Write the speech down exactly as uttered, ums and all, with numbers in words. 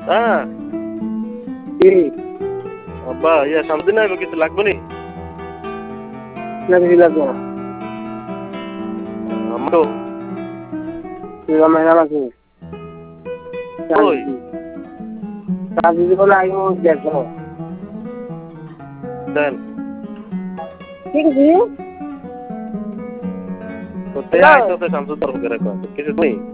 হ্যাঁ কি আব্বা ইয়া সামনে না কিছু লাগবে নি না কিছু লাগবে না আমারও তুই আমার নাম আছে ওই কাজ দিব না আগে দেখো দেন ঠিক আছে তো তে আইতো তো শামসুদ্দর করে রাখো কিছু নেই